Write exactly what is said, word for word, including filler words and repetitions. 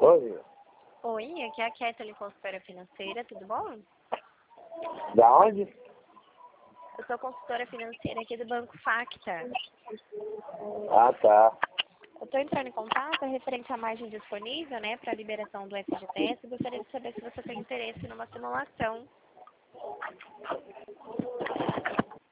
Oi, Oi, aqui é a Kathleen, consultora financeira, tudo bom? da onde? Eu sou consultora financeira aqui do Banco Facta. Ah, tá. Eu estou entrando em contato referente à margem disponível, né, para a liberação do F G T S. Gostaria de saber se você tem interesse numa simulação.